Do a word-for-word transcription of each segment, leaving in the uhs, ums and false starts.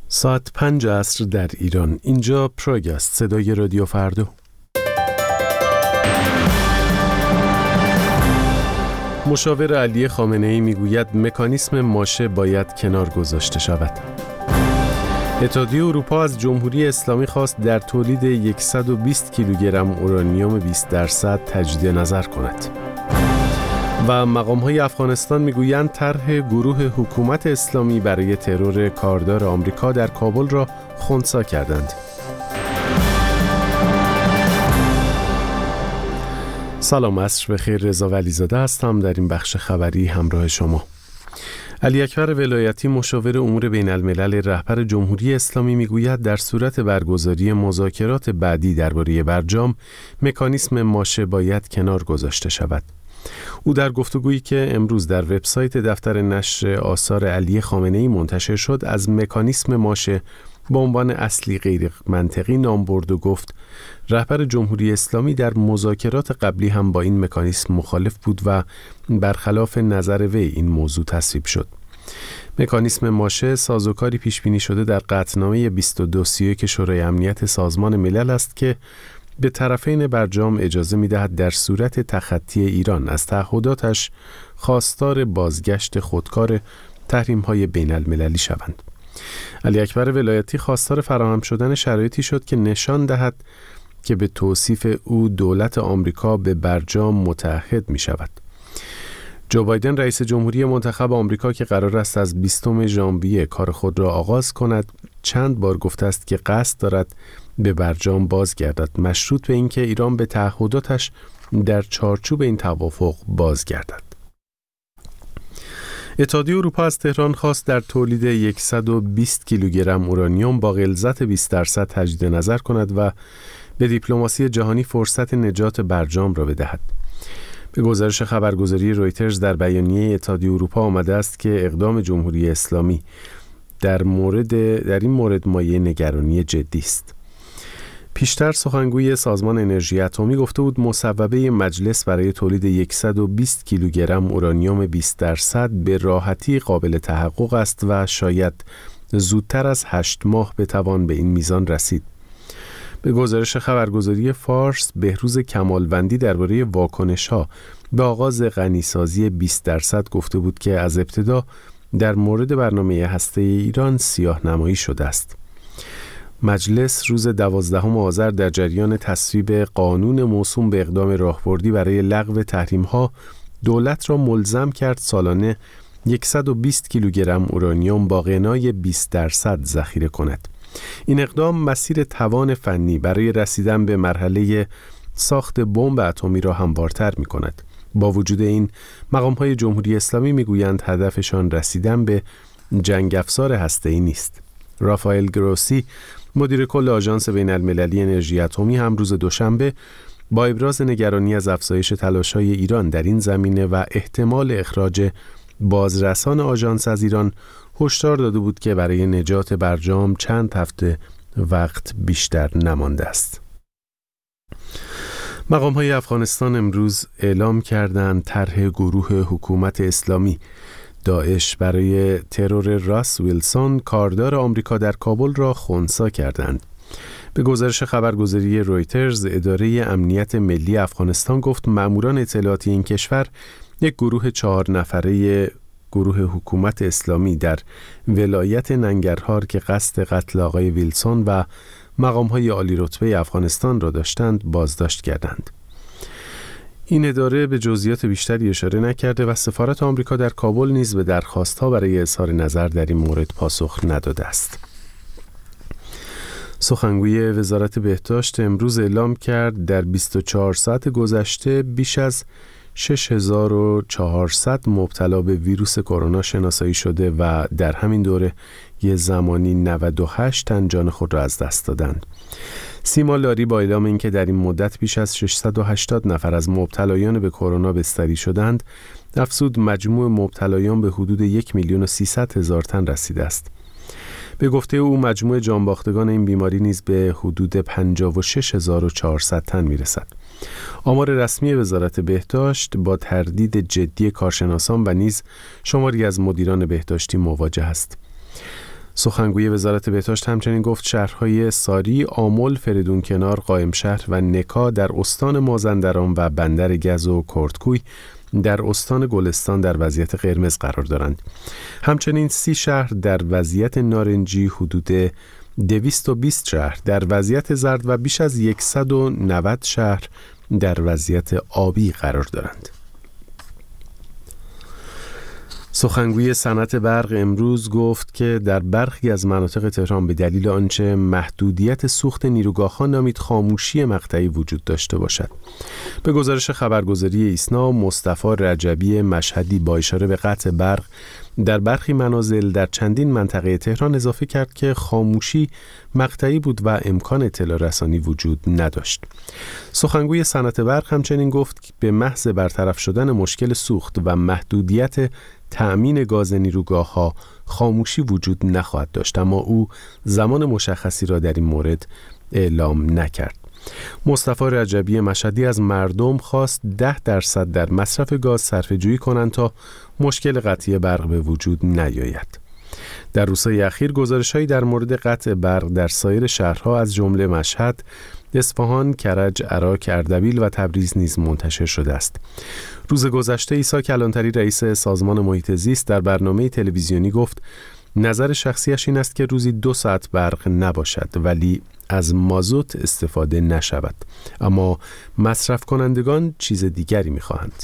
ساعت پنج عصر در ایران. اینجا پراگ است، صدای رادیو فردا. مشاور علی خامنه‌ای میگوید مکانیسم ماشه باید کنار گذاشته شود. اتحادیه اروپا از جمهوری اسلامی خواست در تولید صد و بیست کیلوگرم اورانیوم بیست درصد تجدید نظر کند. و مقام‌های افغانستان میگویند طرح گروه حکومت اسلامی برای ترور کاردار آمریکا در کابل را خنثی کردند. سلام، عصر بخیر. رضا ولیزاده هستم در این بخش خبری همراه شما. علی اکبر ولایتی مشاور امور بین الملل رهبر جمهوری اسلامی میگوید در صورت برگزاری مذاکرات بعدی درباره برجام مکانیسم ماشه باید کنار گذاشته شود. او در گفتگویی که امروز در وبسایت دفتر نشر آثار علی خامنه‌ای منتشر شد از مکانیسم ماشه به عنوان اصلی غیر منطقی نام برد و گفت رهبر جمهوری اسلامی در مذاکرات قبلی هم با این مکانیسم مخالف بود و برخلاف نظر وی این موضوع تصویب شد. مکانیسم ماشه سازوکاری پیش بینی شده در قطعنامه بیست و دو سی و یک شورای امنیت سازمان ملل است که به طرفین برجام اجازه می‌دهد در صورت تخطی ایران از تعهداتش خواستار بازگشت خودکار تحریم‌های بین المللی شوند. علی اکبر ولایتی خواستار فراهم شدن شرایطی شد که نشان دهد که به توصیف او دولت آمریکا به برجام متعهد می شود. جو بایدن رئیس جمهوری منتخب آمریکا که قرار است از بیستم ژانویه کار خود را آغاز کند چند بار گفته است که قصد دارد به برجام بازگردد، مشروط به اینکه ایران به تعهداتش در چارچوب این توافق بازگردد. اتحادیه اروپا از تهران خواست در تولید صد و بیست کیلوگرم اورانیوم با غلظت بیست درصد تجدید نظر کند و به دیپلماسی جهانی فرصت نجات برجام را بدهد. به گزارش خبرگزاری رویترز در بیانیه اتحادیه اروپا آمده است که اقدام جمهوری اسلامی در مورد در این مورد مایه نگرانی جدی است. پیشتر سخنگوی سازمان انرژی اتمی گفته بود مصوبه مجلس برای تولید صد و بیست کیلوگرم اورانیوم بیست درصد به راحتی قابل تحقق است و شاید زودتر از هشت ماه بتوان به این میزان رسید. به گزارش خبرگزاری فارس، بهروز کمالوندی درباره واکنش‌ها به آغاز غنیسازی بیست درصد گفته بود که از ابتدا در مورد برنامه هسته ایران سیاه‌نمایی شده است. مجلس روز دوازدهم آذر در جریان تصویب قانون موسوم به اقدام راهبردی برای لغو تحریم‌ها دولت را ملزم کرد سالانه صد و بیست کیلوگرم اورانیوم با غنای بیست درصد ذخیره کند. این اقدام مسیر توان فنی برای رسیدن به مرحله ساخت بمب اتمی را هموارتر می‌کند. با وجود این مقام‌های جمهوری اسلامی می‌گویند هدفشان رسیدن به جنگ افزار هسته‌ای نیست. رافائل گروسی مدیر کل آژانس بین المللی انرژی اتمی هم روز دوشنبه با ابراز نگرانی از افزایش تلاش‌های ایران در این زمینه و احتمال اخراج بازرسان آژانس از ایران هشدار داده بود که برای نجات برجام چند هفته وقت بیشتر نمانده است. مقام‌های افغانستان امروز اعلام کردند طرح گروه حکومت اسلامی داعش برای ترور راس ویلسون کاردار آمریکا در کابل را خنثی کردند. به گزارش خبرگزاری رویترز، اداره امنیت ملی افغانستان گفت ماموران اطلاعاتی این کشور یک گروه چهار نفره گروه حکومت اسلامی در ولایت ننگرهار که قصد قتل آقای ویلسون و مقام‌های عالی رتبه افغانستان را داشتند بازداشت کردند. این اداره به جزئیات بیشتری اشاره نکرده و سفارت آمریکا در کابل نیز به درخواست‌ها برای اظهار نظر در این مورد پاسخ نداده است. سخنگوی وزارت بهداشت امروز اعلام کرد در بیست و چهار ساعت گذشته بیش از شش هزار و چهارصد مبتلا به ویروس کرونا شناسایی شده و در همین دوره یه زمانی نود و هشت تن جان خود را از دست دادند. سیما لاری با اعلام اینکه در این مدت بیش از ششصد و هشتاد نفر از مبتلایان به کرونا بستری شدند، افزود مجموع مبتلایان به حدود یک میلیون و سیصد هزار تن رسیده است. به گفته او مجموع جانباختگان این بیماری نیز به حدود پنجاه و شش هزار و چهارصد تن میرسد. آمار رسمی وزارت بهداشت با تردید جدی کارشناسان و نیز شماری از مدیران بهداشتی مواجه است. سخنگوی وزارت بهداشت همچنین گفت شهرهای ساری، آمل، فریدون کنار، قائمشهر و نکا در استان مازندران و بندر گز و کردکوی در استان گلستان در وضعیت قرمز قرار دارند. همچنین سی شهر در وضعیت نارنجی، حدود دویست و بیست شهر در وضعیت زرد و بیش از صد و نود شهر در وضعیت آبی قرار دارند. سخنگوی صنعت برق امروز گفت که در برخی از مناطق تهران به دلیل آنچه محدودیت سوخت نیروگاه‌ها نامید خاموشی مقطعی وجود داشته باشد. به گزارش خبرگزاری ایسنا، مصطفی رجبی مشهدی با اشاره به قطع برق در برخی منازل در چندین منطقه تهران اضافه کرد که خاموشی مقطعی بود و امکان اطلاع رسانی وجود نداشت. سخنگوی صنعت برق همچنین گفت که به محض برطرف شدن مشکل سوخت و محدودیت تأمین گاز نیروگاه‌ها خاموشی وجود نخواهد داشت، اما او زمان مشخصی را در این مورد اعلام نکرد. مصطفی رجبی مشهدی از مردم خواست ده درصد در مصرف گاز صرفه‌جویی کنند تا مشکل قطعی برق به وجود نیاید. در روزهای اخیر گزارش‌هایی در مورد قطع برق در سایر شهرها از جمله مشهد، اصفهان، کرج، عراق، اردبیل و تبریز نیز منتشر شده است. روز گذشته عیسی کلانتری رئیس سازمان محیط زیست در برنامه تلویزیونی گفت نظر شخصیش این است که روزی دو ساعت برق نباشد ولی از مازوت استفاده نشود، اما مصرف کنندگان چیز دیگری می‌خواهند.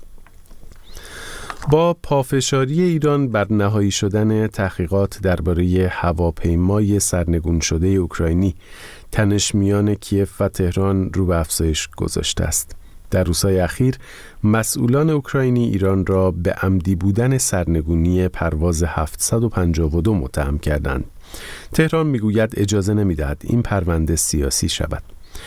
با پافشاری ایران بر نهایی شدن تحقیقات درباره هواپیمای سرنگون شده اوکراینی، تنش میان کیف و تهران رو به افزایش گذاشته است. در روزهای اخیر مسئولان اوکراینی ایران را به عمدی بودن سرنگونی پرواز هفتصد و پنجاه و دو متهم کردند. تهران میگوید اجازه نمیدهد این پرونده سیاسی شود.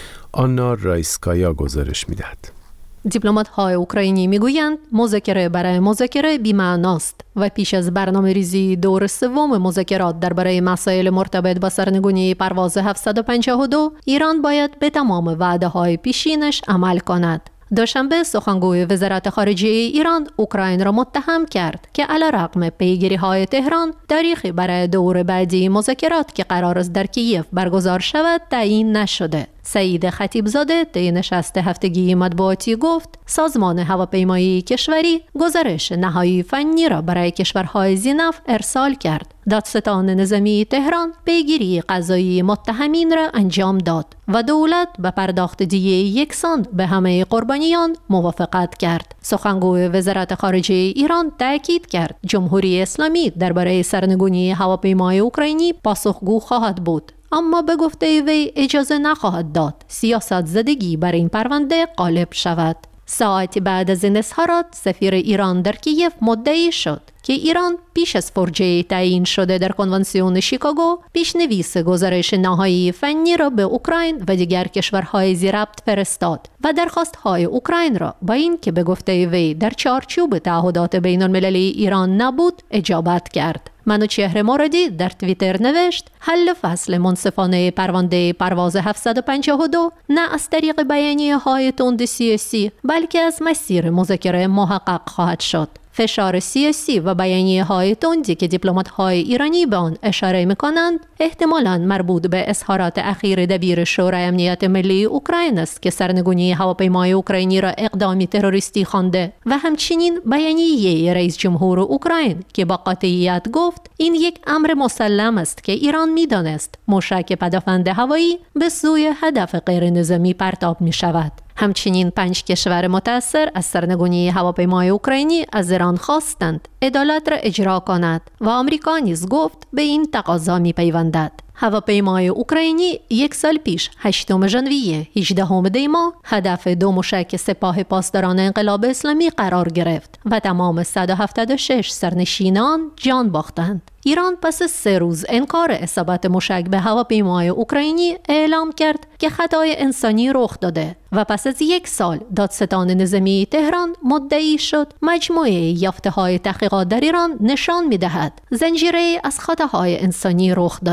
آنا رایسکایا گزارش میدهد. دیپلمات‌های اوکراینی میگویند مذاکره برای مذاکره بی‌معناست و پیش از برنامه‌ریزی دور سوم مذاکرات درباره مسائل مرتبط با سرنگونی پرواز هفتصد و پنجاه و دو ایران باید به تمام وعده‌های پیشینش عمل کند. دوشنبه سخنگوی وزارت خارجه ایران اوکراین را متهم کرد که علیرغم پیگیری‌های تهران تاریخی برای دور بعدی مذاکرات که قرار است در کیف برگزار شود تعیین نشده. سعید خطیبزاده طی نشست هفتگی مطبوعاتی گفت سازمان هواپیمایی کشوری گزارش نهایی فنی را برای کشورهای ذی‌نفع ارسال کرد. دادستان نظامی تهران پیگیری قضایی متهمین را انجام داد و دولت به پرداخت دیه یکسان به همه قربانیان موافقت کرد. سخنگوی وزارت خارجه ایران تاکید کرد جمهوری اسلامی درباره سرنگونی هواپیمای اوکراینی پاسخگو خواهد بود، اما به گفته وی اجازه نخواهد داد سیاست زدگی بر این پرونده غالب شود. ساعتی بعد از این اظهارات سفیر ایران در کیف مدعی شد که ایران پیش از فرجه تعیین شده در کنوانسیون شیکاگو پیشنویس گزارش نهایی فنی را به اوکراین و دیگر کشورهای ذی‌ربط فرستاد و درخواست‌های اوکراین را با این که به گفته وی در چارچوب تعهدات بین‌المللی ایران نبود اجابت کرد. منوچهر مرادی در توییتر نوشت حل فصل منصفانه پرونده پرواز هفتصد و پنجاه و دو نه از طریق بیانیه‌های تند سیاسی بلکه از مسیر مذاکره محقق خواهد شد. فشار سیاسی و بیانیه‌های تندی که دیپلمات‌های ایرانی به آن اشاره می‌کنند احتمالاً مربوط به اظهارات اخیر دبیر شورای امنیت ملی اوکراین است که سرنگونی هواپیمای اوکراینی را اقدامی تروریستی خوانده و همچنین بیانیه رئیس جمهور اوکراین که با قاطعیت گفت این یک امر مسلم است که ایران می‌دانست موشک پدافند هوایی به سوی هدف غیر نظامی پرتاب می‌شود. همچنین پنج کشور متأثر از سرنگونی هواپیمای اوکراینی از ایران خواستند عدالت را اجرا کند و آمریکا نیز گفت به این تقاضا می‌پیوندد. هواپیمای اوکراینی یک سال پیش هشتم ژانویه هجدهم دی ماه هدف دو موشک سپاه پاسداران انقلاب اسلامی قرار گرفت و تمام صد و هفتاد و شش سرنشینان جان باختند. ایران پس از سه روز انکار اصابت موشک به هواپیمای اوکراینی اعلام کرد که خطای انسانی رخ داده و پس از یک سال دادستان نظامی تهران مدعی شد مجموعه یافته‌های تحقیقات در ایران نشان می‌دهد زنجیره از خطاهای انسانی رخ داده.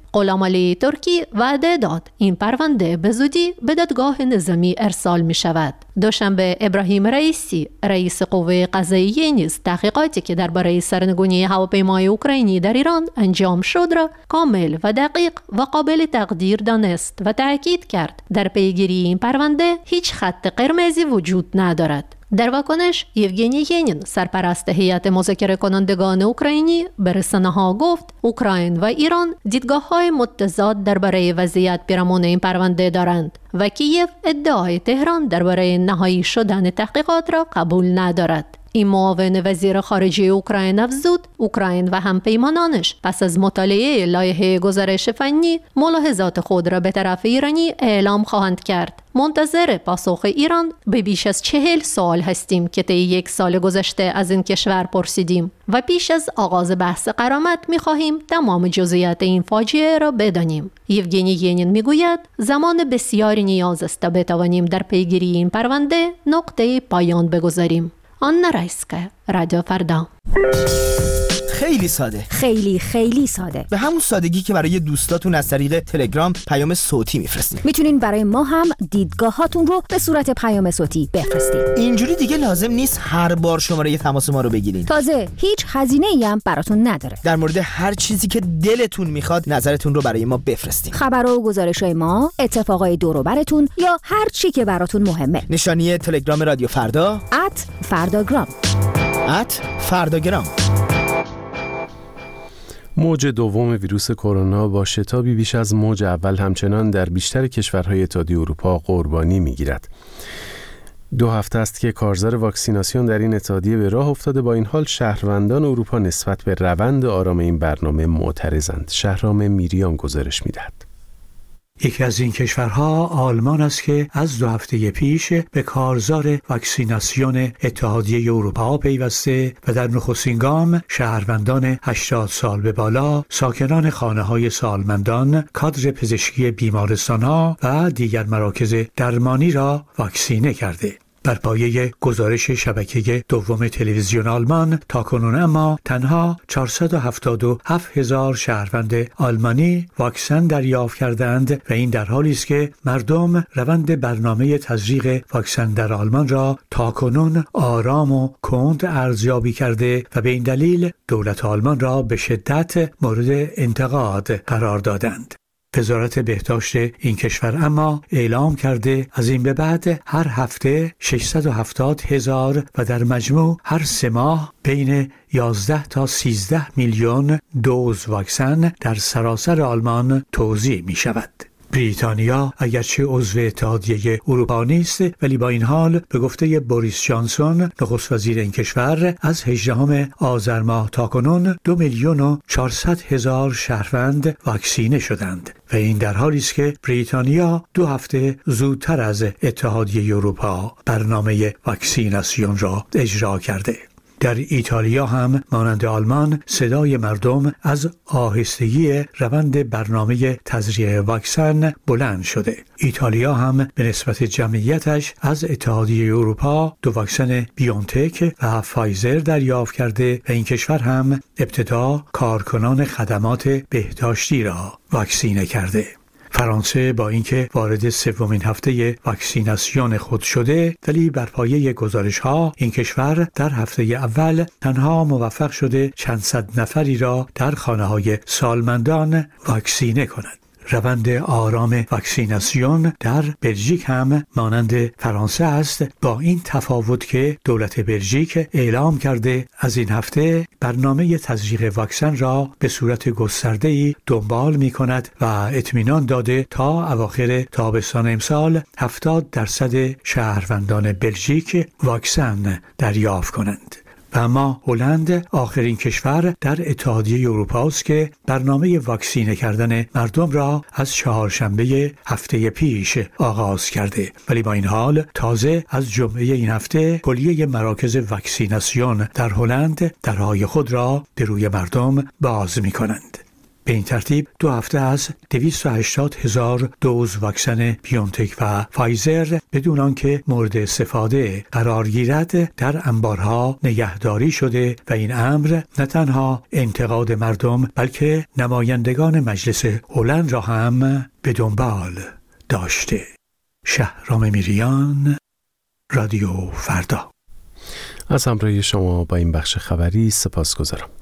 غلامعلی ترکی وعده داد این پرونده به زودی به دادگاه نظامی ارسال می شود. دوشنبه ابراهیم رئیسی رئیس قوه قضاییه نیز تحقیقاتی که درباره سرنگونی هواپیمای اوکراینی در ایران انجام شد را کامل و دقیق و قابل تقدیر دانست و تاکید کرد در پیگیری این پرونده هیچ خط قرمزی وجود ندارد. در واکنش یوگنی ینین سرپرست هیئت مذاکره کنندگان اوکراینی به رسانه‌ها گفت اوکراین و ایران دیدگاه‌های متضاد درباره وضعیت پیرامون این پرونده دارند و کیف ادعای تهران درباره نهایی شدن تحقیقات را قبول ندارد. این معاون وزیر خارجه اوکراین افزود اوکراین و همپیمانانش پس از مطالعه لایحه گزارش فنی ملاحظات خود را به طرف ایرانی اعلام خواهند کرد. منتظر پاسخ ایران به بیش از چهل سوال هستیم که طی یک سال گذشته از این کشور پرسیدیم و پیش از آغاز بحث غرامت می‌خواهیم تمام جزئیات این فاجعه را بدانیم. یوگنی ینین میگوید زمان بسیاری نیاز است تا بتوانیم در پیگیری این پرونده نقطه پایان بگذاریم. آنا رایسکا، رادیو فردا. خیلی ساده، خیلی خیلی ساده، به همون سادگی که برای دوستاتون از طریق تلگرام پیام صوتی میفرستین. میتونین برای ما هم دیدگاهاتون رو به صورت پیام صوتی بفرستین. اینجوری دیگه لازم نیست هر بار شماره تماس ما رو بگیرین. تازه هیچ هزینه‌ای هم براتون نداره. در مورد هر چیزی که دلتون میخواد نظرتون رو برای ما بفرستین. خبرها و گزارش‌های ما، اتفاقای دور و براتون یا هر چی که براتون مهمه. نشانی تلگرام رادیو فردا ات فرداگرام ات فرداگرام. موج دوم ویروس کرونا با شتابی بیش از موج اول همچنان در بیشتر کشورهای اتحادیه اروپا قربانی می‌گیرد. دو هفته است که کارزار واکسیناسیون در این اتحادیه به راه افتاده. با این حال شهروندان اروپا نسبت به روند آرام این برنامه معترضند. شهرام میریان گزارش می‌دهد. یکی از این کشورها آلمان است که از دو هفته پیش به کارزار واکسیناسیون اتحادیه اروپا پیوسته و در نخستین گام شهروندان هشتاد سال به بالا، ساکنان خانه‌های سالمندان، کادر پزشکی بیمارستان‌ها و دیگر مراکز درمانی را واکسینه کرده. بر پایه گزارش شبکه دوم تلویزیون آلمان تاکنون اما تنها چهارصد و هفتاد و هفت هزار شهروند آلمانی واکسن دریافت کردند و این در حالی است که مردم روند برنامه تزریق واکسن در آلمان را تاکنون آرام و کند ارزیابی کرده و به این دلیل دولت آلمان را به شدت مورد انتقاد قرار دادند. وزارت بهداشت این کشور اما اعلام کرده از این به بعد هر هفته ششصد و هفتاد هزار و در مجموع هر سه ماه بین یازده تا سیزده میلیون دوز واکسن در سراسر آلمان توزیع می شود. بریتانیا اگرچه عضو اتحادیه اروپا نیست ولی با این حال به گفته بوریس جانسون نخست وزیر این کشور از هجدهم آذر ماه تاکنون دو میلیون و چهارصد هزار شهروند واکسینه شدند و این در حالی است که بریتانیا دو هفته زودتر از اتحادیه اروپا برنامه واکسیناسیون را اجرا کرده. در ایتالیا هم مانند آلمان صدای مردم از آهستگی روند برنامه تزریق واکسن بلند شده. ایتالیا هم به نسبت جمعیتش از اتحادیه اروپا دو واکسن بیونتک و فایزر دریافت کرده و این کشور هم ابتدا کارکنان خدمات بهداشتی را واکسینه کرده. فرانسه با اینکه وارد سومین هفته واکسیناسیون خود شده ولی بر پایه گزارش‌ها این کشور در هفته اول تنها موفق شده چند صد نفری را در خانه‌های سالمندان واکسینه کند. روند آرام واکسیناسیون در بلژیک هم مانند فرانسه است، با این تفاوت که دولت بلژیک اعلام کرده از این هفته برنامه تزریق واکسن را به صورت گسترده‌ای دنبال می‌کند و اطمینان داده تا اواخر تابستان امسال هفتاد درصد شهروندان بلژیک واکسن دریافت کنند. و اما هلند آخرین کشور در اتحادیه اروپا است که برنامه واکسینه کردن مردم را از چهارشنبه هفته پیش آغاز کرده ولی با این حال تازه از جمعه این هفته کلیه مراکز واکسیناسیون در هلند درهای خود را به روی مردم باز می کنند. به این ترتیب دو هفته از دویست و هشتاد هزار دوز واکسن بیونتک و فایزر بدون آنکه مورد استفاده قرار گیرد در انبارها نگهداری شده و این امر نه تنها انتقاد مردم بلکه نمایندگان مجلس هلند را هم به دنبال داشته. شهرام میریان، رادیو فردا. از همراهی شما با این بخش خبری سپاس گذارم.